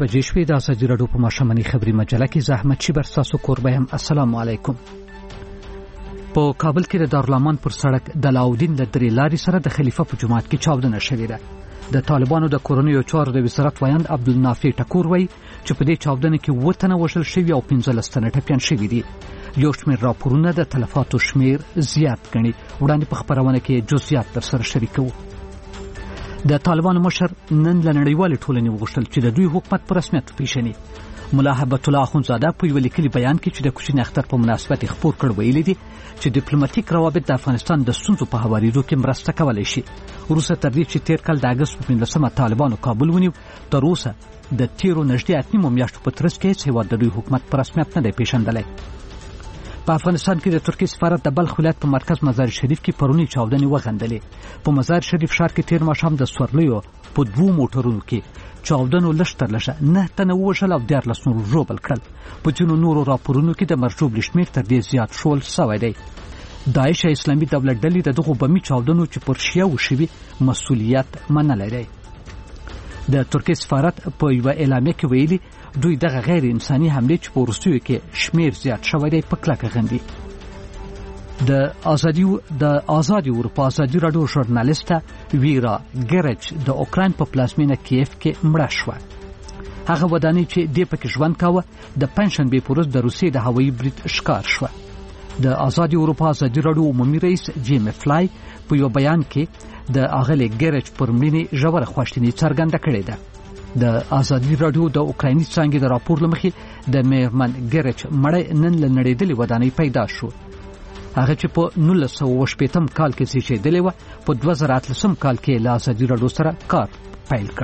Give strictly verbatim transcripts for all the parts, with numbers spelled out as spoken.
بجې شوې. د ازادي راډیو په ماښامنۍ خبري مجله کې زه احمد شیبر ستاسو کوربه یم. السلام علیکم. په کابل کې د دارالامان پر سړک د علاؤالدین له درې لارې سره د خلیفه په جومات کې چاودنه شوې ده. د طالبانو د کورنیو چارو د وزارت ویاند عبدالنافع ټکور وایي چې په دې چاودنه کې اووه تنه وژل شوي او پنځلس تنه ټپیان شوي دي. یو شمېر راپورونه د تلفاتو شمېر زیات ګڼي. وړاندې په خپرونه کې جزئیات درسره شریکوو. د طالبانو مشر نن له نړیوالې ټولنې وغوښتل چې د دوی حکومت په رسمیت وپېژني. ملا هبت الله اخندزاده په یو لیکلي بیان کې چې د کوچني اختر په مناسبت خپور کړ ویلي دي چې ډیپلوماټیک روابط د افغانستان د ستونزو په هوارېدو کې مرسته کولی شي. وروسته تر دې چې تېر کال د اګست په پنځلسمه طالبانو کابل ونیو، تر اوسه د تیرو نږدې اته نیمو میاشتو په ترڅ کې هېڅ هېواد د دوی حکومت په رسمیت نه دی پېژندلی. په افغانستان کې د ترکیې سفارت د بلخ ولایت په مرکز مزار شریف کې پرونی چاودنې وغندلې. په مزار شریف ښار کې تیر ماښام د سورلیو په دوو موټرونو کې چاودنو لږ تر لږه نه تنه ووژل او دیارلس نور ژوبل کړل. په ځینو نورو راپورونو کې د مرجوب شمېر تر دې زیات شول سوی دی. داعش اسلامي دولت ډلې د دغو بمي چاودنو چې پر شیعه وشوي مسؤلیت منلی دی. د ترکیې سفارت په یوه اعلامیه کې ویلي دوی دغه غیر انساني حملې چې په وروستیو کې شمېر زیات شوی دی په کلکه غندي. د ازادي د ازادي اروپا ازادي راډیو ژورنالیسټه ویرا ګرچ د اوکراین په پلازمینه کیف کې مړه شوه. هغه ودانۍ چې دې پکې ژوند کاوه د پنجشنبې په ورځ د روسیې د هوایي برید ښکار شوه. د ازادي اروپا ازادي راډیو عمومي رئیس جیم فلای په یو بیان کې د اغلې ګرچ پر مړینې ژوره خواشیني څرګنده کړې ده. د ازادي راډیو د اوکرایني څانګې د راپور له مخې د میرمن ګرچ مړی نن له نړېدلې ودانۍ پیدا شو. هغه چې په نولس سوه اووه شپېتم کال کې زیږېدلې وه، په دوه زره اتلسم کال کې له ازادي راډیو سره کار پیل کړ.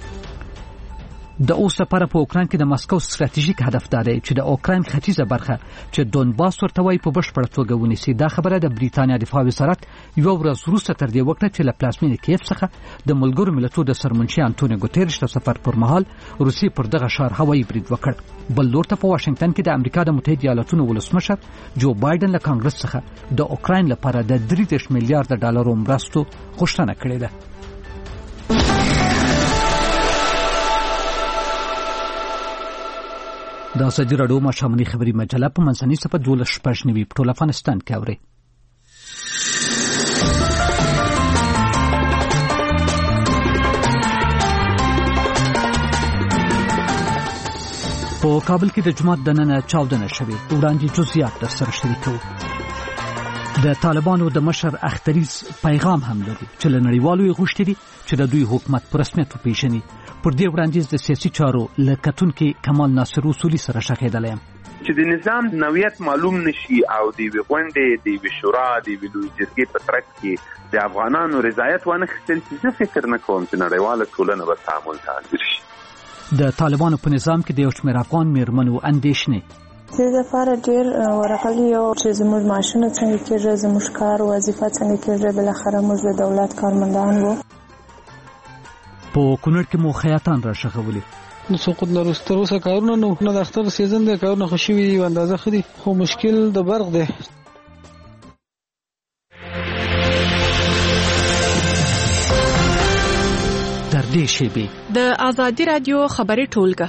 د اوس لپاره په اوکراین کې د مسکو ستراتیژیک هدف دا دی چې د اوکراین ختیځه برخه چې دونباس ورته وایي په بشپړه توګه ونیسي. دا خبره د بریتانیا دفاع وزارت یوه ورځ وروسته تر دې وکړه چې له پلازمینې کیف څخه د ملګرو ملتونو د سرمنشي انټونیو ګوتریش د سفر پر مهال روسیې پر دغه ښار هوایي برید وکړ. بل لور ته په واشنګټن کې د امریکا د متحده ایالاتونو ولسمشر جو بایدن له کانګرس څخه د اوکراین لپاره د درې دېرش میلیارډ ډالرو مرستو غوښتنه کړې ده. د ازادي راډیو ماښامنۍ خبري مجله په منځنۍ صفحه دولس شپږ نوي په ټول افغانستان کې اورئ. په کابل کې د جومات دننه چاودنه شوې. وړاندې جزئیات درسره شریکوو. د طالبانو د مشر اختریز پیغام هم لرو چې له نړیوالو یې غوښتي دي چې د دوی حکومت په رسمیت وپېژني. پر دې وړاندیز د سیاسي چارو له کتونکي کمال ناصر اصولي سره شاهدلی یم چې د نظام نوعیت معلوم نشي او د یوې غونډې د یوې شورا د یوې لویې جرګې په ترڅ کې د افغانانو رضایت وانخیستل شي، زه فکر نه کوم چې نړیواله ټولنه به تعامل ته حاضر شي. د طالبانو په نظام کې د یو شمېر افغان میرمنو اندېښنې زه لپاره ډېر ورغلي یو چې زموږ معاشونه څنګه کېږي، زموږ کار وظیفه څنګه کېږي. بالاخره موږ د دولت کارمندان وو. په کونړ کې مو خیاطان را شغولي. نو سقوط لرسته تر اوسه کارونه نو نه د اختر سیزن دی، کارونه خوشي وي او اندازه خدي، خو مشکل د برق دی. تر دې شیبې د ازادي راډیو خبري ټولګه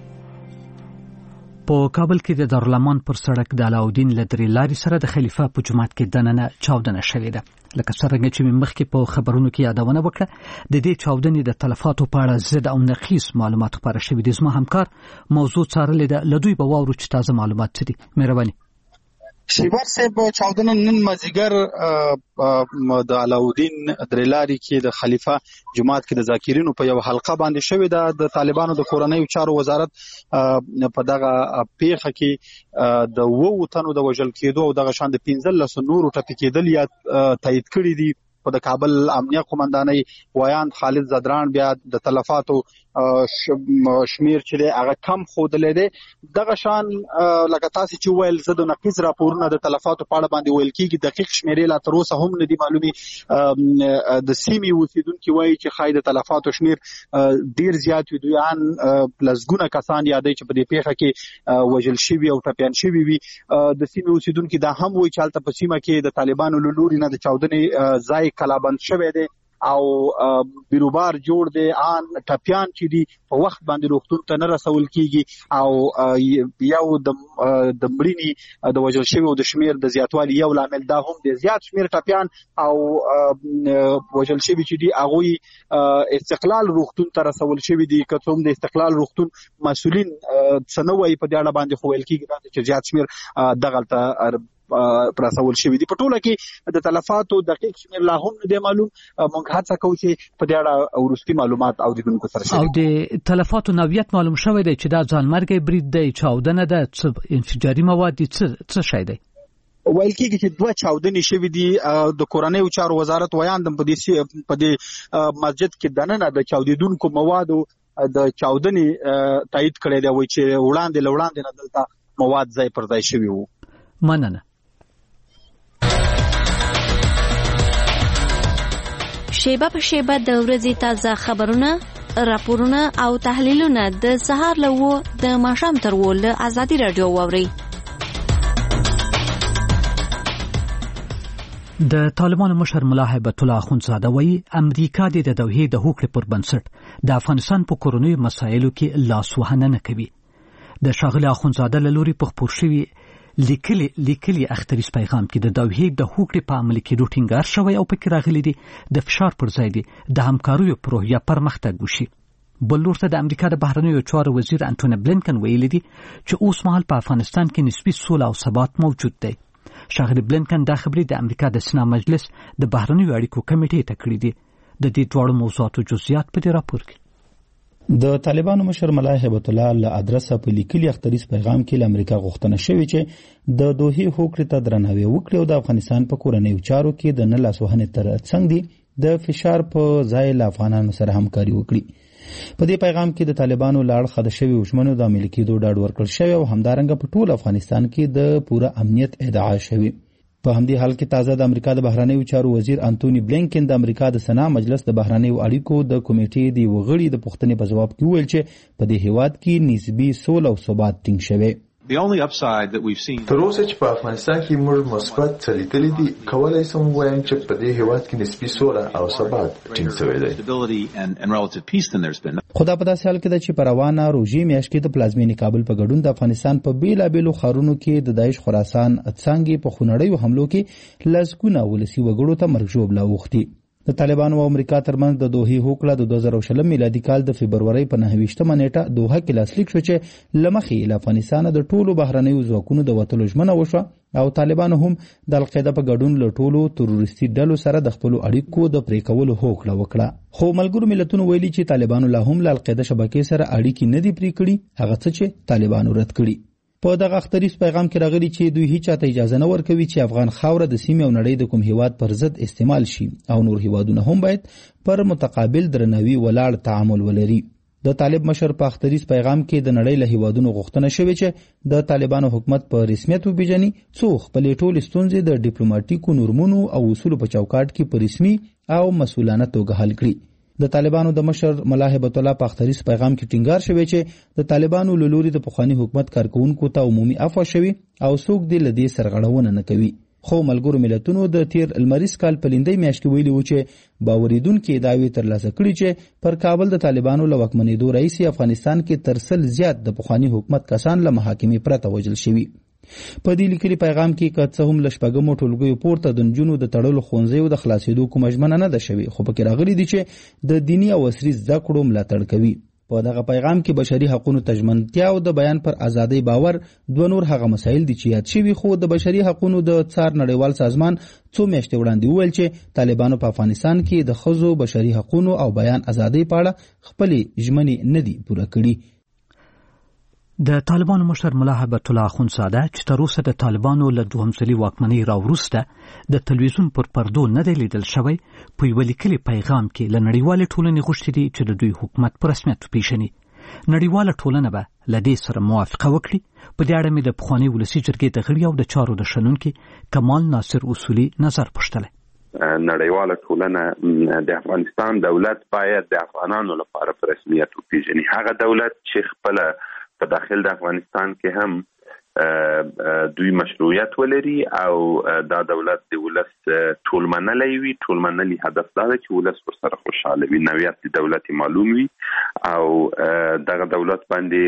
په کابل کې د دارالامان پر سړک د علاؤالدین له درې لارې سره د خلیفه په جومات کې دننه چاودنه شوې ده. لکه څرنګه چې مې مخکې په خبرونو کې یادونه وکړه، د دې چاودنې د تلفاتو په اړه ضد او نقیص معلومات خپاره شوي دي. زما همکار موضوع څارلې ده، له دوی به واورو چې تازه معلومات څه دي. مهرباني. شیبر صاحب، چاودنه نن مازیګر د علاؤالدین درلاري کې د خلیفہ جماعت کې د ذاکرینو په یو حلقه باندې شوې ده. د طالبانو د کورنیو چارو وزارت په دغه پیښه کې د وو تنو د وژل کېدو او دغه شان د پنځلس نورو ټپي کېدل یا تایید کړي دي. په د کابل امنیه قومندانۍ ویاند خالد زدران بیا د تلفاتو شمیر چې هغه کم ښودلی دی. دغه شان لکه تاسې چې ویل زه د نقیض راپورونه د تلفاتو په اړه باندې ویل کېږي، دقیق شمیرې لا تر اوسه هم نه دي معلومې. د سیمې اوسېدونکي وایي چې ښایي د تلفاتو شمیر ډېر زیات وي. دویان لسګونه کسان یادوي چې په دې پیښه کې وژل شوي او ټپیان شوي وي. د سیمې اوسېدونکي دا هم وایي چې هلته په سیمه کې د طالبانو له لوري نه د چاودنې ځای کلابند شوی دی او بیروبار جوړ دی ان ټپیان چې دي په وخت باندې روغتون ته نه رسول کیږي او یو د د مړینې د وژل شوی او د شمیر د زیاتوالي یو لامل دا هم د زیات شمیر ټپیان او وژل شوی چې دي هغه استقلال روغتون ته رسول شوی دي که څوم د استقلال روغتون مسؤلین سنوي په دې اړه باندې خو ویل کیږي چې زیات شمیر دغلطه پراسول شوی دي. په ټوله کې د تلفاتو دقیق شمیر لا هم نه معلوم. موږ هڅه کوو چې په دې اړه ورستي معلومات او د سره شي. او د تلفاتو نوعیت معلوم شوی دی چې دا ځانمرګي برید دی، چاودنه ده، څه انفجاري مواد دي، څه څه شی دی؟ ویل کېږي چې دوه چاودنې شوې دي. د کورنیو چارو وزارت ویان د په دې په دې مسجد کې دننه د چاودیدونکو موادو د چاودنې تایید کړی دی وایي چې وړاندې لوړاندې نه دلته مواد ځای پر ځای شوي وو. مننه. شیبه په شیبه د ورځې تازه خبرونه، راپورونه او تحلیلونه د سهار له وو د ماښام تر وو له ازادي رادیو واورئ. د طالبانو مشر ملا هیبت الله اخوندزاده وایي امریکا د دوحې د هوکړې پر بنسټ د افغانستان په کورنیو مسایلو کې لاس وهنه نه کوي. د ښاغلي اخوندزاده له لوري په خپور شوي لیکلي لیکلي اختریز پیغام کې د دوحې د هوکړې په عملي کېدو ټینګار شوی او پکې راغلي دي د فشار پر ځای دي د همکاریو په روحیه پرمختګ وشي. بل لور ته د امریکا د بهرنیو چارو وزیر انټونی بلینکن ویلي دي چې اوس مهال په افغانستان کې نسبي سوله او ثبات موجود دی. ښاغلي بلینکن دا خبرې د امریکا د سنا مجلس د بهرنیو اړیکو کمیټې ته کړې دي. د دې دواړو موضوعاتو جزئیات په دې راپور کې. د طالبانو مشر ملا هیبت الله له ادرسه په لیکلي اختریز پیغام کې له امریکا غوښتنه شوې چې د دوحې هوکړې ته درناوی وکړي او د افغانستان په کورنیو چارو کې د نه لاسوهنې تر څنګ دي د فشار په ځای له افغانانو سره همکاري وکړي. په دې پیغام کې د طالبانو له اړخه د شوي وشمنو د عملي کېدو ډاډ ورکړل شوی او همدارنګه په ټول افغانستان کې د پوره امنیت ادعا شوی. په همدې حال کې تازه د امریکا د بهرنیو چارو وزیر انټونی بلینکن د امریکا د سنا مجلس د بهرنیو اړیکو د کمیټې د وغړي د پوښتنې په جواب کې وویل چې په دې هیواد کې نسبي سوله او ثبات ټینګ شوی. تر اوسه چې په افغانستان کې موږ مثبت څه لیدلي دي، کولای شم ووایم چې په دې هیواد کې نسبي سوله او ثبات ټینګ شوی دی. خو دا په داسې حال کې ده چې په روانه روژې میاشت کې د پلازمینې کابل په ګډون د افغانستان په بیلابیلو ښارونو کې د داعش خراسان څانګې په خونړیو حملو کې لسګونه ولسي وګړو ته مرګ ژوبله اوښتي. د طالبانو او امریکا ترمنځ د دوحې هوکړه د دوه زره شل میلادي کال د فبرورۍ په نهه ویشتمه نیټه دوحه کې لاسلیک شو چې له مخې له افغانستانه د ټولو بهرنیو ځواکونو د وتلو ژمنه وشوه او طالبانو هم د القاعده په ګډون له ټولو تروریستي ډلو سره د خپلو اړیکو د پرې کولو هوکړه وکړه. خو ملګرو ملتونو ویلي چې طالبانو لا هم له القاعده شبکې سره اړیکې نه دي پرې کړي، هغه څه چې طالبانو رد کړي. په دغه اختریز پیغام کې راغلي چې دوی هیڅ چاته اجازه نه ورکوي چې افغان خاوره د سیمې او نړۍ د کوم هیواد پر ضد استعمال شي او نور هیوادونه هم باید پر متقابل درناوي ولاړ تعامل ولري. د طالب مشر په اختریز پیغام کې د نړۍ له هیوادونو غوښتنه شوې چې د طالبانو حکومت په رسمیت وپیژني څو خپلې ټولې ستونزې د ډیپلوماټیکو نورمونو او اصولو په چوکاټ کې په رسمي او مسؤلانه توګه حل کړي. د طالبانو د مشر ملا هیبت الله په اختریز پیغام کې ټینګار شوی چې د طالبانو له لوري د پخواني حکومت کارکونکو ته عمومي عفو شوی او څوک دې له دې سرغړونه نه کوي. خو ملګرو ملتونو د تیر المریز کال په لیندۍ میاشت کې ویلي و چې باوریدونکي دعوی ترلاسه کړي چې پر کابل د طالبانو له واکمنېدو راهیسې افغانستان کې تر سل زیات د پخواني حکومت کسان له محاکمې پرته وژل شوي. په دې لیکلي پیغام کې که څه هم له شپږمو ټولګیو پورته د نجونو د تړلو ښوونځیو د خلاصېدو کومه ژمنه نه ده شوې، خو پکې راغلي دي چې د دیني او عصري زده کړو ملاتړ کوي. په دغه پیغام کې بشري حقوقو ته ژمنتیا او د بیان پر ازادۍ باور دوه نور هغه مسایل دي چې یاد شوي، خو د بشري حقوقو د څار نړیوال سازمان څو میاشتې وړاندې وویل چې طالبانو په افغانستان کې د ښځو بشري حقوقو او بیان ازادۍ په اړه خپلې ژمنې نه دي پوره کړي. د طالبانو مشر ملا هیبت الله اخوندزاده چې تر اوسه د طالبانو له دوهم ځلي واکمنۍ راوروسته د تلویزیون پر پردو نه دی لیدل شوی، په یوه لیکلي پیغام کې له نړیوالې ټولنې غوښتي دي چې د دوی حکومت په رسمیت وپېژني. نړیواله ټولنه به له دې سره موافقه وکړي. په دې اړه مې د پخواني ولسي جرګې د غړي او د چارو د شنونکي کمال ناصر اصولي نظر پوښتلی. نړیواله ټولنه د افغانستان دولت باید د افغانانو لپاره په رسمیت وپېژني. هغه دولت چې خپله په داخل د افغانستان کې هم دوی مشروعیت ولري او دا دولت د ولس ټول منلي وي. ټول منلي هدف دا دی چې ولس ورسره خوشاله وي. نوعیت د دولت معلوم وي او دغه دولت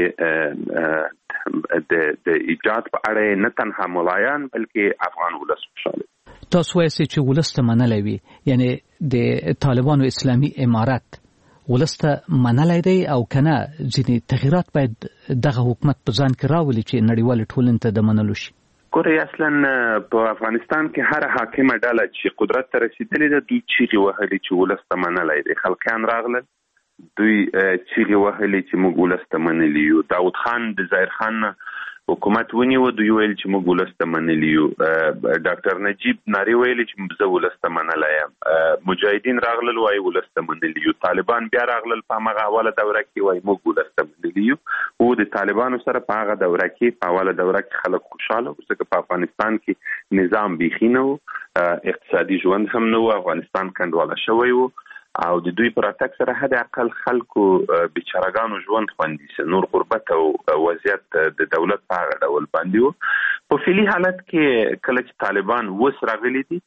باندې د د ایجاد په اړه نه تنها ملایان بلکې افغان ولس خوشاله. تاسو وایئ چې ولس ته منلي وي، یعنی د طالبانو اسلامي امارت ولسته منلای دی او کنه ځینې تغیرات باید دغه حکومت په ځان کې راولي چې نړیوال ټولنې ته د منلو شي؟ ګورئ، اصلا په افغانستان کې هر حاکمه ډله چې قدرت ته رسیدلې ده دوی چیغې وهلې چې ولسته منلای دی. خلقیان راغلل دوی چیغې وهلې چې موږ ولسته منلي یو. داود خان د ظاهر خان حکومت ونیو، دوی ویل چې موږ ولسته منلي یو. ډاکټر نجیب نارې ویلې چې زه ولسته منلی یم. مجاهدین راغلل وایي ولسته منلي یو. طالبان بیا راغلل په همغه اوله دوره کې وایي موږ ولسته منلي یو. او د طالبانو سره په هغه دوره کې په اوله دوره کې خلک خوشحاله وو، ځکه په افغانستان کې نظام بیخي نه و، اقتصادي ژوند هم نه و، افغانستان کنډواله شوی و او د دوی پر اتک سره حد اقل خلکو بیچارهګانو ژوند خوندي سه. نور غربت او وضعیت د دولت په هغه ډول باندې وو. په فعلي حالت کې کله چې طالبان وس راغلي دي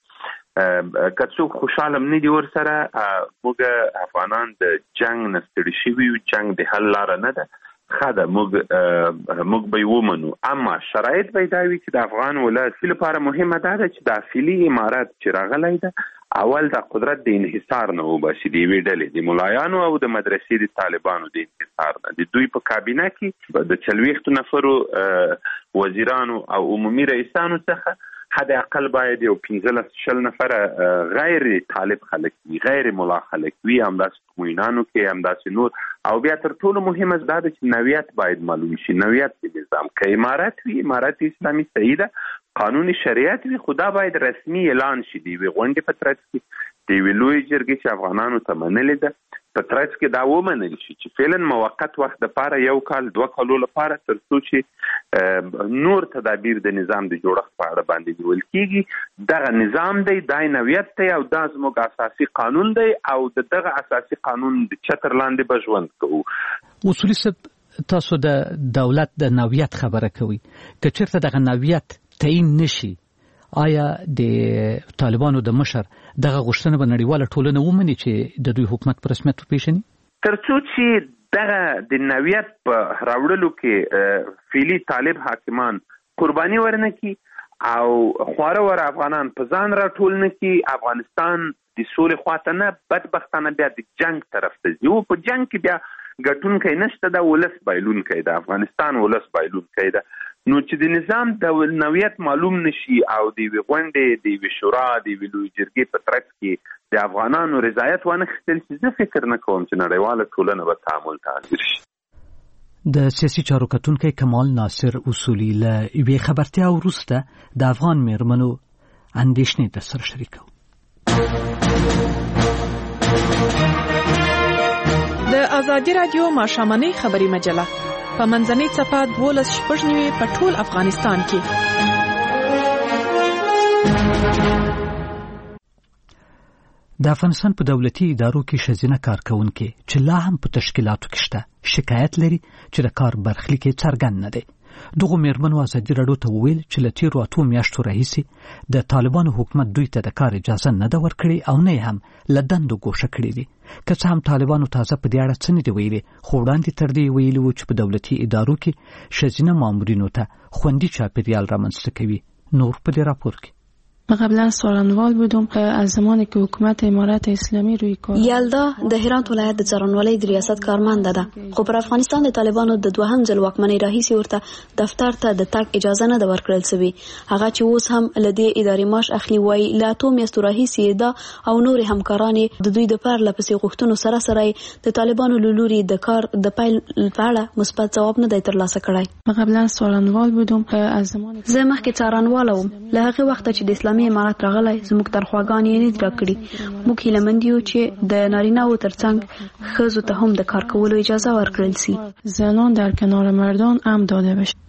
که څوک خوشاله نه دي ورسره، موږ افغانان د جنگ نه ستړي شوي یو. جنگ د حل لاره نه ده، ښه ده موږ موږ به یې ومنو، اما شرایط به یې دا وي چې د افغان ولس لپاره مهمه دا ده چې د فعلي امارت چې راغلی ده اول د قدرت د انحصار نه وباسي، د یوې ډلې د ملایانو او د مدرسې د طالبانو د انحصار نه. د دوی په کابینه کې د څلوېښتو نفرو وزیرانو او عمومي رئیسانو څخه حد اقل باید یو پنځلس شل نفره غیر طالب خلک وي، غیر ملا خلک وي، همداسې موینانو کې همداسې نور. او بیا تر ټولو مهمه دا ده چې نوعیت باید معلوم شي. نوعیت د نظام که امارت وي، امارت اسلامي صحیح ده، قانوني شریعت وي، خو دا باید رسمي اعلان شي. د یوې غونډې په ترڅ کې د یوې لویې جرګې چې افغانانو ته منلې ده په ترڅ کې دا ومنل شي چې فعلا موقت وخت دپاره یو کال دوه کالو لپاره تر څو چې نور تدابیر د نظام د جوړښت په اړه باندې نیول کېږي. دغه نظام دی، دا نوعیت دی او دا زموږ اساسي قانون دی او د دغه اساسي قانون د چتر لاندې به ژوند کوو. اصولي صاحب، تاسو د دولت د نوعیت خبره کوي، که چېرته دغه نوعیت تعیین نشي آیا د طالبانو د مشر دغه غوښتنه به نړیواله ټولنه ومني چې د دوی حکومت په رسمیت وپېژني؟ تر څو چې دغه د نوعیت په راوړلو کې فعلي طالب حاکمان قرباني ورنه کړي او خواره وره افغانان په ځان راټول نه کړي، افغانستان د سولې خواته نه بدبختانه بیا د جنگ طرف ته ځي. او په جنگ کې بیا ګټونکی نشته، د ولس بایلونکی ده، افغانستان ولس بایلونکی ده. نو چې د نظام د نوعیت معلوم نشي او د یوې غونډې د یوې شورا د یوې لویې جرګې په ترڅ کې د افغانانو رضایت وانخیستل شي، زه فکر نه کوم چې نړیواله ټولنه به تعامل ته حاضر شي. د سیاسي چارو کتونکی کمال ناصر اصولي له یوې خبرتیا وروسته د افغان میرمنو اندېښنې درسره شریکوو. د ازادي راډیو ماښامنۍ خبري مجله په منځنۍ څپه دولس شپږ نوي په ټول افغانستان کې. د افغانستان په دولتي ادارو کې ښځینه کارکوونکي چې لا هم په تشکیلاتو کې شته شکایت لري چې د کار برخلیک یې څرګند نه دی. دغو میرمنو ازادي راډیو ته وویل چې له تېرو اتو میاشتو راهیسې د طالبانو حکومت دوی ته د کار اجازه نه ده ورکړې او نه هم له دندو ګوښه کړي دي. که څه هم طالبانو تازه په دې اړه څه نه دي ویلي، خو وړاندې تر دې ویلي وو چې په دولتي ادارو کې ښځینه مامورینو ته خوندي چاپېریال رامنځته کوي. نور په دې راپور کې من قبلا څارنوال بودم از زمانی که حکومت امارت اسلامی روی کار. یلدا د هرات ولایت د څارنوالۍ د ریاست کارمند ده، خو پر افغانستان د طالبانو د دوهم ځل واکمنۍ راهیسې ورته دفتر ته د تګ اجازه نه ده ورکړل شوې. هغه چې اوس هم له دې ادارې معاش اخلي وایي له اتو میاشتو راهیسې ده او نور همکاران د دوی د پرله پسې غوښتنو سره سره د طالبانو له لوري د کار د پیل په اړه مثبت ځواب نه دی ترلاسه کړی. من قبلا څارنوال بودم از زمانی زه مخکې څارنوال وم، له هغې وخته چې د اسلامي امارت راغلی زموږ تنخواګانې یې نه دي راکړي. موږ هیلهمند یو چې د نارینه‌وو ترڅنګ ښځو ته هم د کار کولو اجازه ورکړل شي. زنان در کنار مردان هم داده بشه.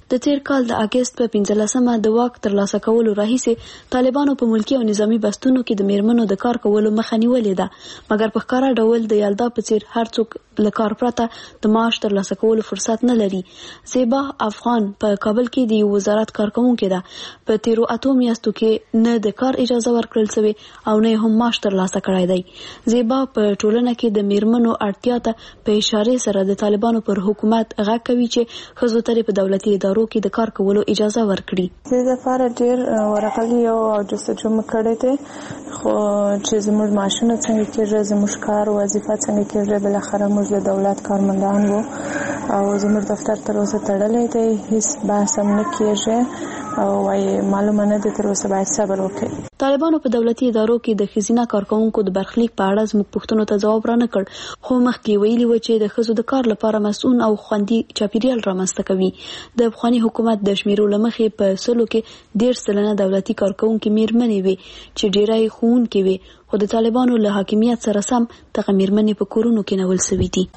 د تیر کال د اگست په پنځلسمه د واک ترلاسه کولو راهیسې طالبانو په ملکی او نظامی بستونو کې د میرمنو د کار کولو مخه نیولې ده، مګر په ښکاره ډول د یلدا په څیر هر څوک له کار پرته د معاش ترلاسه کولو فرصت نه لري. زیبا افغان په کابل کې د وزارت کارکونکې ده. په تیرو اتو میاشتو کې نه د کار اجازه ورکړل شوې او نه هم معاش ترلاسه کړی دی. زیبا په ټولنه کې د میرمنو اړتیا ته په اشاره سره د طالبانو پر حکومت غږ کوي چې ښځو ته په دولتي ادارو کې د کار کولو اجازه ورکړي. زه د فار ډیر ورقلی او جستجو مکړې ته خو چې زموږ معاشونه څنګه کېږي، زموږ کار وظیفه څنګه کېږي، بل اخر موږ د دولت کارمندان وو او زموږ دفتر تر اوسه تړلې دی، هیڅ بحث هم نه کېږي او وايي معلومه نه ده، تر اوسه باید صبر وکړي. طالبانو په دولتي ادارو کې د ښځینه کارکونکو د برخلیک په اړه زموږ پوښتنو ته ځواب را نه کړ، خو مخکې ویلي و چې د ښځو د کار لپاره مسؤل او خوندي چاپیریال رامنځته کوي. د افغاني حکومت د شمیرو له مخې په سلو کې ډېر سلنه دولتي کارکونکي میرمنې وي چې ډېری یې ښوونکې وي، خو د طالبانو له حاکمیت سره سم دغه میرمنې په کورونو کې نول سوي دي.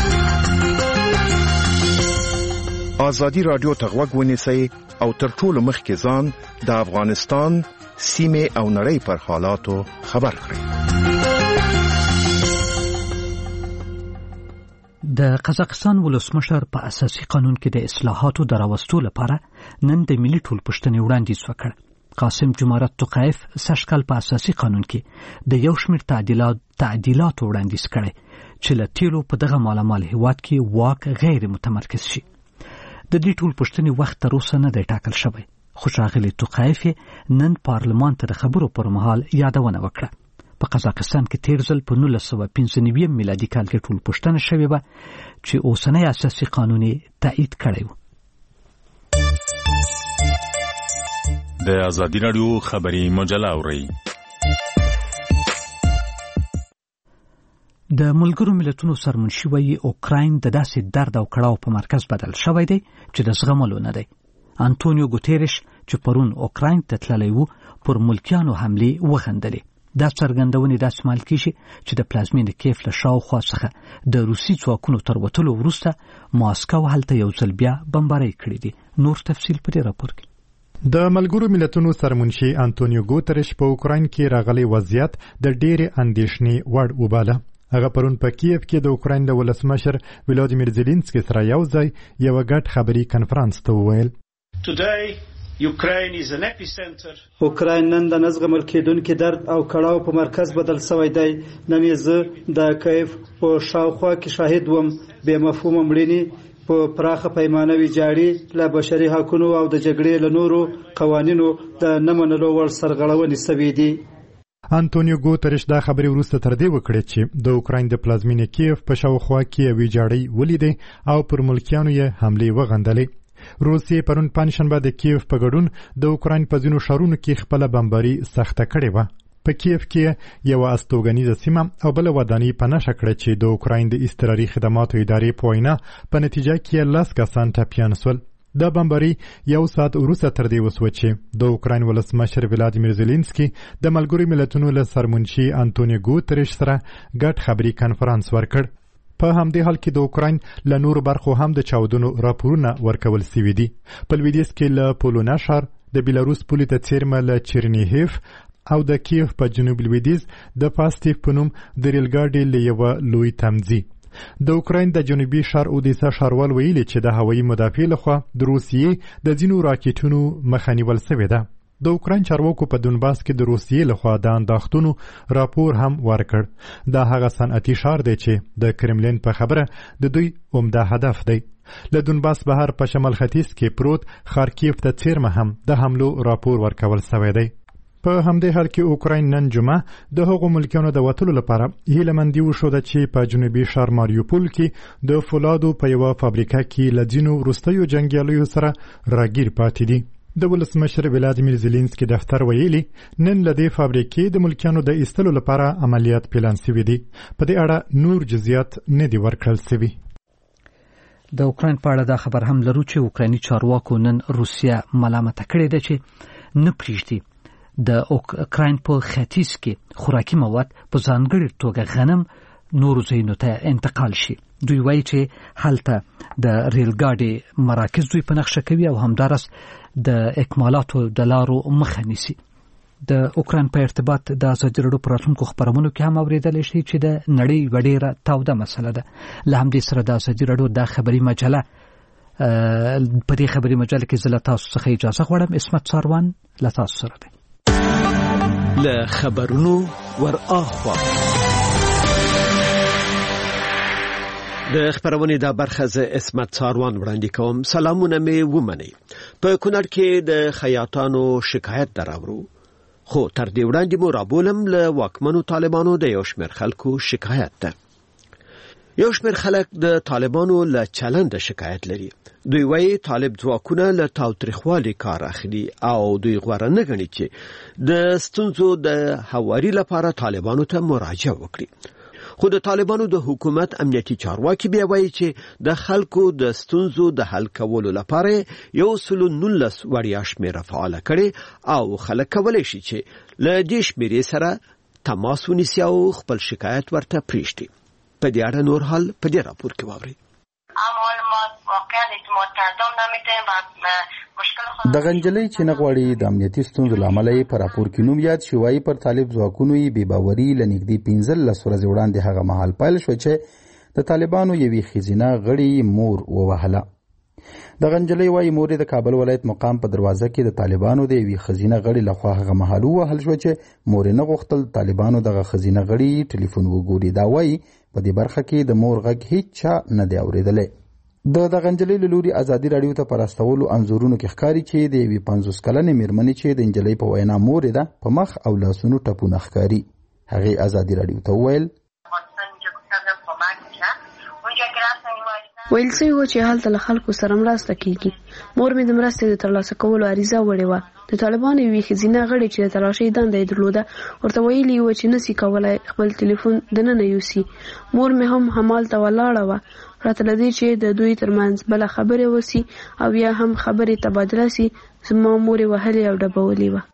ازادي رادیو ته غوږ ونیسئ او تر ټولو مخکې ځان د افغانستان سیمې او نړۍ پر حالاتو خبر کړئ. د قزاقستان ولسمشر په اساسي قانون کې د اصلاحاتو د راوستلو لپاره نن د ملي ټولپوښتنې وړاندیز وکړ. قاسم جمهوریت توقایف سږکال په اساسي قانون کې د یو شمېر تعدیلات تعدیلات وړاندیز کړي چې له تیلو په دغه مالامال هیواد کې واک غیر متمرکز شي. د دې ټولپوښتنې وخت تر اوسه نه دی ټاکل شوی، خو ښاغلی توقایف نن پارلمان ته د خبرو پر مهال یادونه وکړه. په قزاقستان کې تیر ځل په نولس سوه پنځه نوي میلادي کال کې ټولپوښتنه شوې وه چې اوسنی اساسي قانون یې تایید کړی و. د ازادي راډیو خبري مجله اورئ. د ملګرو ملتونو سرمنشي وایي اوکراین د داسې درد او کړاو په مرکز بدل شوی دی چې د زغملو نه دی. انټونیو ګوتیرش چې پرون اوکراین ته تللی و پر ملکیانو حملې وغندلې. دا څرګندونې داسې مال کېږي چې د پلازمینې کیف له شاوخوا څخه د روسي ځواکونو تر وتلو وروسته ماسکو هلته یو ځل بیا بمبارۍ کړې دي. نور تفصیل په دې راپور کې. د ملګرو ملتونو سرمنشي انټونیو ګوترش په اوکراین کې راغلی وضعیت د ډېرې اندېښنې وړ وباله. هغه پرون په کیف کې د اوکراین د ولسمشر ولادیمیر زيلنسکي سره یو ځای یو غټ خبري کنفرانس ته وویل. اوکراین نن د نزغمل کېدونکي درد او کړاو په مرکز بدل شوی دی. نن یې زه د کیف په شاوخوا کې شاهد وم. بې مفهومه مړینې په پراخه پیمانه ویجاړي، له بشري حقونو او د جګړې له نورو قوانینو د نه منلو وړ سرغړونې شوې دي. انټونیو ګوترش دا خبرې وروسته تر دې وکړې چې د اوکراین د پلازمینې کیف په شاوخوا کې ویجاړۍ ولیدې او پر ملکیانو یې حملې وغندلې. روسیې پرون پنجشنبه د کیف په ګډون د اوکراین په ځینو ښارونو کې خپله بمباري سخته کړې وه. په کیف کې یوه استوګنیزه سیمه او بله ودانۍ په نښه کړه چې د اوکراین د اضطراري خدماتو ادارې په وینا په نتیجه کې لس کسان ټپیان سول. دا بمباري یو ساعت وروسته تر دې وسوه چې د اوکراین ولسمشر ولادیمیر زيلنسکي د ملګرو ملتونو له سرمنشي انټونیو ګوترش سره ګډ خبري کنفرانس ورکړ. په همدې حال کې د اوکراین له نورو برخو هم د چاودنو راپورونه ورکول سوي دي. په لویدیځ کې له پولونا ښار، د بیلاروس پولې ته څیرمه له چرنیهیف او د کیف په جنوب لویدیځ د پاستیف په نوم د ریل ګاډي له یوه لوی تمځي. د اوکراین د جنوبي ښار اودیسا ښاروال ویلي چې د هوایي مدافع لخوا د روسیې د ځینو راکټونو مخه نیول سوې ده. د اوکراین چارواکو په دونباس کې د روسیې لخوا د انداختونو راپور هم ورکړ. دا هغه صنعتي ښار دی چې د کرملین په خبره د دوی عمده هدف دی. له دونباس بهر په شمال ختیځ کې پروت خارکیف ته څیرمه هم د حملو راپور ورکول سوی دی. په همدې حال کې اوکراین نن جمعه د هغو ملکیانو د وتلو لپاره هیلهمندي وښوده چې په جنوبي ښار ماریوپول کې د فولادو په یوه فابریکه کې له ځینو وروستیو جنګیالیو سره راګیر پاتې دي. د ولسمشر ولادیمیر زيلنسکي دفتر ویلي نن له دې فابریکې د ملکیانو د ایستلو لپاره عملیات پلان شوي دي. په دې اړه نور جزئیات نه دي ورکړل شوي. د اوکراین په اړه دا خبر هم لرو چې اوکرایني چارواکو نن روسیا ملامت کړې ده چې نه پریږدي د اوکراین په ختیځ کې خوراکي مواد په ځانګړي توګه غنم نورو ځایونو ته انتقال شي. دوی وایي چې هلته د ریل ګاډي مراکز دوی په نقشه کوي او همدارس د اکمالاتو د لارو مخه نیسي. د اوکران په ارتباط د ازادي راډیو په راتلونکو خبرونو کې هم اوریدلی شئ چې د نړۍ یوه ډېره تاوده مسله ده. له همدې سره د ازادي راډیو دا خبري مجله په دې خبري مجله کې زه له تاسو څخه اجازه غواړم. عصمت ساروان له تاسو سره دی. له خبرونو ور اخوا د خبرونې دا برخه زه عصمت ساروان وړاندې کوم. سلامونه مې ومنئ. په کونړ کې د خیاطانو شکایت دراوړو، خو تر دې وړاندې مو رابولم له واکمنو طالبانو د یو شمېر خلکو شکایت ده. یو شمېر خلک د طالبانو له چلند شکایت لري. دوی وایي طالب ځواکونه له تاوتریخوالي کار اخلي او دوی غوره نه ګڼي چې د ستونزو د هواري لپاره طالبانو ته مراجعه وکړي. خو د طالبانو د حکومت امنیتي چارواکي بیا وایي چې د خلکو د ستونزو د حل کولو لپاره یو سل نولس وړیا شمېره فعاله کړي او خلک کولی شي چې له دې شمېرې سره تماس ونیسي او خپل شکایت ورته پرېږدي. په دې اړه نور حال په دې راپور کې واورئ. د غنجلۍ چې نغواړي د امنیتي ستونزو لامل یې په راپور کې نوم یاد شوی پر طالب ځواکونو یې بې باوري له نږدې پنځلس ورځې وړاندې هغه مهال پیل شو چې د طالبانو یوې ښځینه غړي مور ووهله. د غنجلۍ وایي مور د کابل ولایت مقام په دروازه کې د طالبانو د یوې ښځینه غړي لخوا هغه مهال ووهل شو چې مور نه غوښتل طالبانو دغه ښځینه غړي ټلیفون وګوري. دا وایي په دې برخه کې د مور غږ هیڅ چا نه دی اورېدلی. د د غنجلۍ له لوري ازادي راډیو ته په راستولو انځورونو کې ښکاري چې د یوې پنځوس کلنې مېرمنې چې د نجلۍ په وینا مورې ده په مخ او لاسونو ټپونه ښکاري. هغې ازادي راډیو ته وویل ویل شوي وو چې هلته له خلکو سره مرسته کیږي. مور مې د مرستې د ترلاسه کولو عریضه وړې وه. د طالبانو یوې ښځینه غړي چې د تلاشۍ دنده یې درلوده ورته ویلي وو چې نسي کولی خپل ټلیفون دننه یوسي. مور مې هم همالته ولاړه وه پرته له دې چې د دوی ترمنځ بله خبرې وسي او یا هم خبرې تبادله سي. زما مور یې وهلې او ډبولې وه.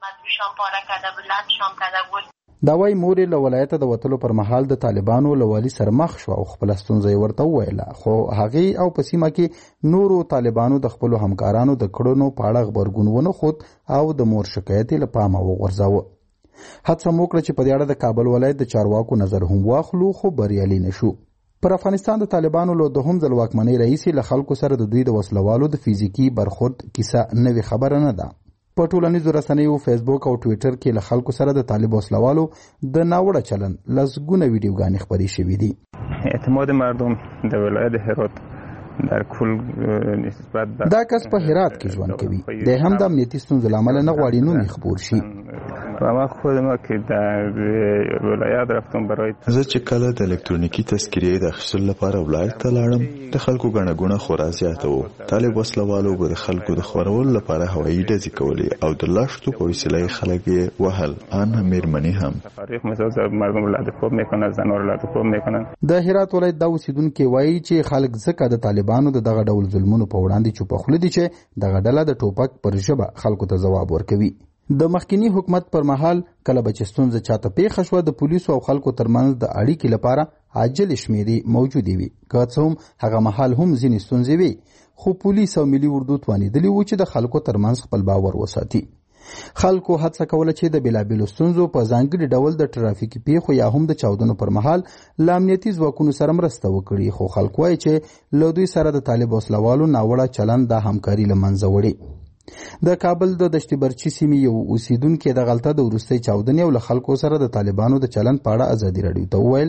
دا وایي مور یې له ولایته د وتلو پر مهال د طالبانو له والي سره مخ شو او خپله ستونزه یې ورته وویله. خو هغې او په سیمه کې نورو طالبانو د خپلو همکارانو د کړنو په اړه غبرګون ونه ښود او د مور شکایت یې له پامه وغورځاوه. هڅه مو وکړه چې په دې اړه د کابل ولایت د چارواکو نظر هم واخلو خو بریالي نه شو. پر افغانستان د طالبانو له دوهم ځل واکمنۍ راهیسې له خلکو سره د دوی د وسلوالو د فزیکي برخورد کیسه نوې خبره نه ده. په ټولنیزو رسنیو فیسبوک او ټویټر کې له خلکو سره د طالب وسلوالو د ناوړه چلند لسګونه ویډیوګانې خپرې شوې دي. اعتماد مردم د ولایت هرات در کل نسبت دا کس په هرات کې ژوند کوي. د هم د امنیتي ستونزو له امله نه غواړي نوم یې خپور شي. و ما خودم که در ولایت رفتم برای زه چې کله د الکترونیکی تذکیرې د اخیستلو لپاره ولایت ته لاړم د خلکو ګڼه ګوڼه خورا زیاته وه. طالب وسلوالو به د خلکو د خورولو لپاره هوایي ډزې کولې او د لښتو په وسیله یې خلک یې وهل، ان هم مېرمنې هم. مردم لاده‌کوب میکنن، زنان رو لاده‌کوب میکنن. د هرات ولایت دا اوسیدونکي وایي چې خلک ځکه د طالبانو د دغه ډول ظلمونو په وړاندې چوپه خوله دي چې دغه ډله د ټوپک پر ژبه خلکو ته ځواب ورکوي. د مخکینی حکومت پر مهال کله به چې ستونزه چاته پیښه شوه د پولیسو او خلکو ترمنځ د اړیکې لپاره عاجل شمېرې موجودې وي. که څه هم هغه مهال هم ځینې ستونزې وي خو پولیس او ملي اردو توانېدلي وو چې د خلکو ترمنځ خپل باور وساتي. خلکو هڅه کوله چې د بېلابېلو ستونزو په ځانګړي ډول د ټرافیکي پیښو یا هم د چاودنو پر مهال له امنیتي ځواکونو سره مرسته وکړي. خو خلک وایي چې له دوی سره د طالب وسلوالو ناوړه چلند دا همکاري له منځه وړي. د کابل د دشتي برچي سیمې یو اوسیدونکي د غلطه د وروستۍ چاودنې او له خلکو سره د طالبانو د چلند په اړه ازادي راډیو ته وویل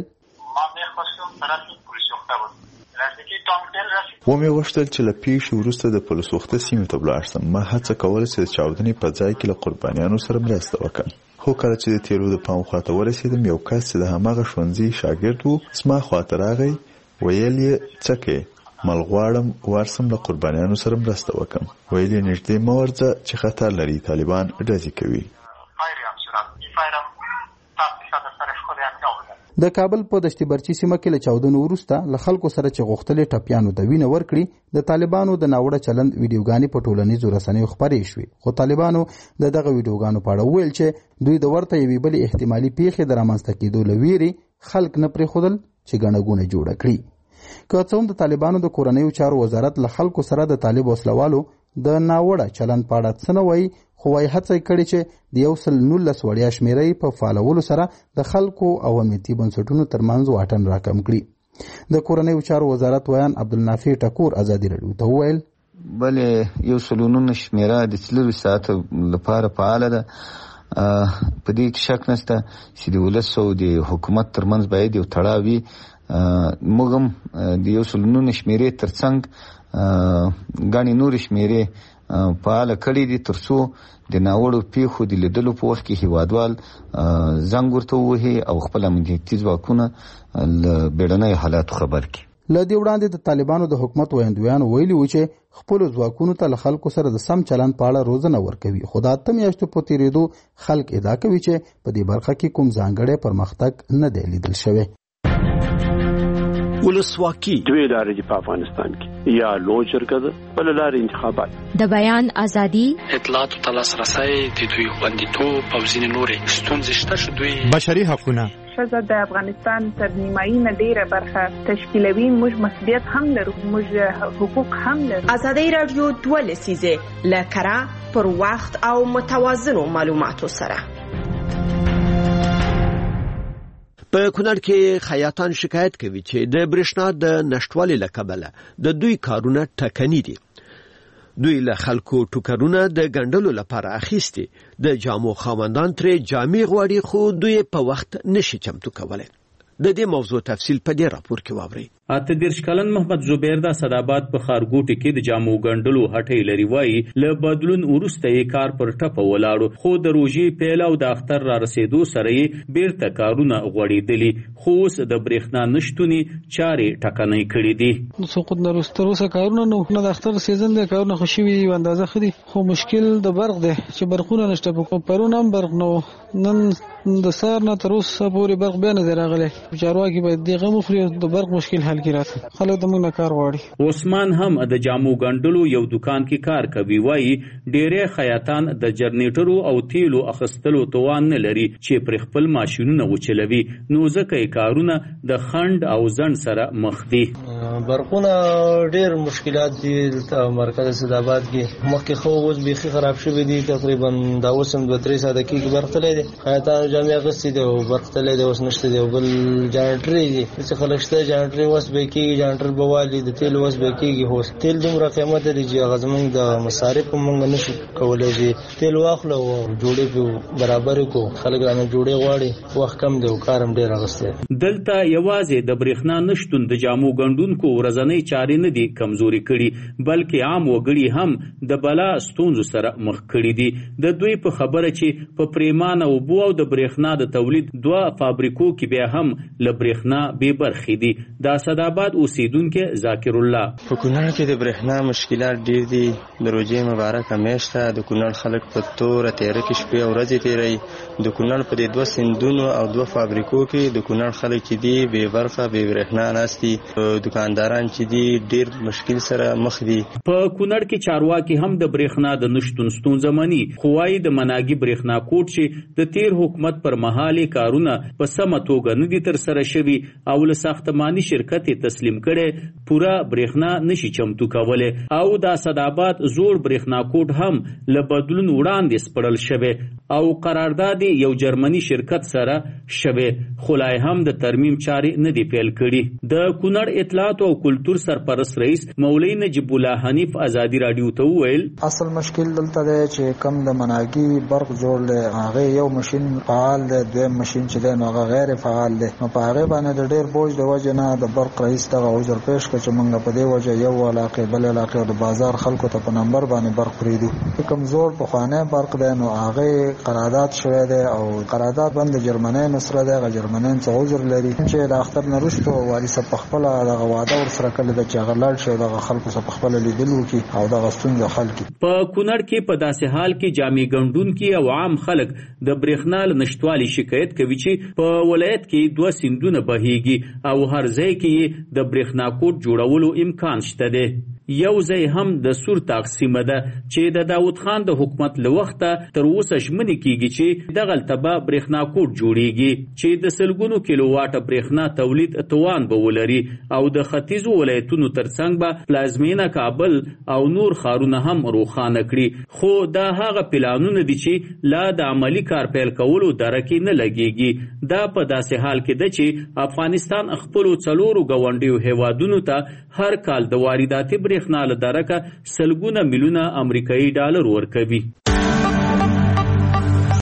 ومې غوښتل چې له پیښې وروسته د پلسوخته سیمې ته ولاړ شم. ما هڅه کوله چې د چاودنې په ځای کې له قربانیانو سره مرسته وکړم. خو کله چې د تیرو د پام خواته ورسېدم یو کس چې د هماغه ښوونځي شاګرد و زما خواته راغی. ویل یې څه کې مل غواړم ورسم له قربانیانو سره مرسته وکړم. ویل یې نږدې مه ورځه چې خطر لري، طالبان ډزې کوي. د کابل په دشتي برچي سیمه کې له چاودنو وروسته له خلکو سره چې غوښتلې ټپیانو ته وینه ورکړي د طالبانو د ناوړه چلند ویډیوګانې په ټولنیزو رسنیو خپرې شوې. خو طالبانو د دغه ویډیوګانو په اړه وویل چې دوی د ورته یوې بلې احتمالي پیښې د رامنځته کېدو له ویرې خلک نه پرېښودل چې ګڼه جوړه کړي. که څه هم د طالبانو د کورنیو چارو وزارت له خلکو سره د طالب وسلوالو د ناوړه چلند په اړه څه نه وایي، خو وايي هڅه کړې چې د یو سل نولس وړیا شمیرې په فعالولو سره د خلکو او امنیتي بنسټونو ترمنځ واټن راکم کړي. د کورنیو چارو وزارت ویان عبدالنافع ټکور ازادي راډیو ته وویل بلې یو سل نولس شمیره د څلورو ساعتو لپاره فعاله ده. په دې کې شک نشته چې د ولس او د حکومت ترمنځ باید یو تړاو وي. موږ هم د یو سل نولس شمیرې ترڅنګ ګڼې نورې شمیرې فعاله کړي دي تر څو د ناوړو پیښو د لیدلو په وخت کې هیوادوال زنګ ورته ووهي او خپل امنیتي ځواکونه له بیړنیو حالاتو خبر کړي. له دې وړاندې د طالبانو د حکومت ویاندویانو ویلي وو چې خپلو ځواکونو ته له خلکو سره د سم چلند په اړه روزنه ورکوي، خو د اته میاشتو په تېرېدو خلک ادعا کوي چې په دې برخه کې کوم ځانګړی پرمختګ نه دی لیدل شوی. ولسواکي دوی لارې په افغانستان کې یا لوی جرګه ده بل لارې انتخابات، د بیان ازادي، اطلاعاتو ته لاسرسی، د دوی خوندیتوب او ځینې نورې ستونزې شته چې دوی بشري حقونه ښځه د افغانستان تر نیمایي نه ډیره برخه تشکیلوي. موږ مسؤلیت هم لرو، موږ حقوق هم لرو. ازادي راډیو دوه لسیزه له کره پر وخت او متوازنو معلوماتو سره. په کونړ کې خیاطان شکایت کوي چې د برېښنا د نشټوالي له کبله د دوی کارونه ټکني دي. دوی له خلکو ټوکرونه د ګنډلو لپاره اخیستي، د جامو خاوندان ترې جامې غواړي خو دوی په وخت نشي چمتو کولی. د دې موضوع تفصیل په دې راپور کې واورئ. اته دېرش کلن محمد زبیر د سداباد په خارګوټي کې د جامو ګنډلو هټۍ لري. وایي له بدلون وروسته یې کار پر ټپه ولاړو، خو د روژې پیل او د اختر را رسېدو سره یې بیرته کارونه غوړېدلي، خو اوس د برېښنا نشتونې چارې ټکنۍ کړي دي. سقوط نه وروسته اوسه کارونه نو نه د اختر سیزن دی، کارونه خو شوي دي اندازه ښه دي، خو مشکل د برق دی چې برقونه نشته. په پرون هم برق نه و، نن د سهار نه تر اوسه پورې برق بیا نه دی راغلی. چارواکي باید دې غم وخوري، د برق مشکل حل کړي. راته خلک د موږ نه کار غواړي. عثمان هم د جامو ګنډلو یو دکان کې کار کوي. وایي ډېری خیاطان د جنریټرو او تیلو اخیستلو توان نه لري چې پر خپل ماشینونه وچلوي، نو ځکه یې کارونه د خنډ او ځنډ سره مخ دي. برقونه ډېر مشکلات دي. دلته مرکز سداباد کې مخکې خو اوس بیخي خراب شوي دي، تقریبا دا اوس هم دوه درې ساعته کېږي برق تللی دی. خیاطانو جامې اخیستې دي او برق تللی دی، اوس نشته دی. او بل جنریټر دی چې خلک شته، جنریټر اوس به کېږي، جنریټر به والي، د تیل اوس به کېږي. خو تیل دومره قیمت لري چې هغه زموږ د مصارف موږ نشو کولی چې تیل واخلو او جوړې پې برابر کړو. خلک رانه جوړې غواړي، وخت کم دی او کار هم ډېر اخیستی. دلته یوازې د برېښنا نشتون د جامو ګنډونکو ورځنۍ چارې نه دي کمزوري کړي، بلکې عام وګړي هم د بلا ستونزو سره مخ کړي دي. د دوی په خبره چې په پریمانه اوبو او د برېښنا د تولید دوه فابریکو کې بیا هم له برېښنا بې برخې دي. دا سداباد اوسیدونکو ذاکر الله: په کونړ کې د برېښنا مشکلات ډېر دي. د روژې مبارکه میاشت ده، د کونړ خلک په توره تیاره کې شپې او ورځې تیروي. د کونړ په دې دوه سیندونو او دوه فابریکو کې د کونړ خلک چې دي بې برخه بې برېښنا ناست دي. دکانداران چې دي ډېر مشکل سره مخ دي. په کونړ کې چارواکي هم د برېښنا د نشتون ستونزه مني، خو وايي د مناګي برېښنا کوټ چې د تیر حکومت پر مهال کارونه په سمه توګه نه دي ترسره شوي او له ساختماني شرکت تسلیم کړي پورا برېښنا نشي چمتو کولی. او د سداباد زوړ برېښنا کوټ هم له بدلون وړاندې سپړل شوی او قرارداد یو جرمني شرکت سره شوی، خو لا هم د ترمیم چارې نه دی پیل کړي. د کونړ اطلاعات او کلتور سرپرست رئیس مولوی نجیب الله حنیف ازادي راډیو ته وویل: اصل مشکل دلته دی چې کم د مناګي برق جوړ دی، هغه یو ماشین فعال دی، دویم ماشین چې دی نو هغه غیر فعال دی. نو په هغې باندې د ډېر بوج د وجې نه د برق رئیس دغه عذر پیش کړ چې موږ په دې وجه یو علاقې بل علاقې او د بازار خلکو ته په نمبر باندې برق پرېږدو. کمزور پخوانی برق دی نو هغې قرارداد شوی دی او قرارداد بند جرمنیانو سره دی. هغه جرمنیان څه عذر لري چې د اختر نه وروسته والي صاحب پخپله دغه واده ورسره کړې ده چې هغه لاړ شي او دغه خلکو سره پخپله لیدل وکړي او دغه ستونزه حل کړي. په کونړ کې په داسې حال کې جامې ګنډونکي او عام خلک د برېښنا له نشتوالي شکایت کوي چې په ولایت کې دوه سیندونه بهیږي او هر ځای کې د برېښنا کوټ جوړولو امکان شته دی. یو ځای هم د سور تقسیم ده چې د داوود خان د حکومت له وخته تر اوسه ژمنې کیږي چې دغه تبه برېښنا کوټ جوړیږي چې د سلګونو کیلو واټه برېښنا تولید توان به ولري او د ختیځو ولایتونو ترڅنګ به پلازمینه کابل او نور ښارونه هم روښانه کړي. خو دا هغه پلانونه دي چې لا د عملی کار پیل کولو درکې نه لګیږي. دا په داسې حال کې ده چې افغانستان خپل څلورو ګاونډیو هیوادونو ته هر کال د وارداتي برېښنا له درکه سلګونه میلیونه امریکایي ډالر ورکوي.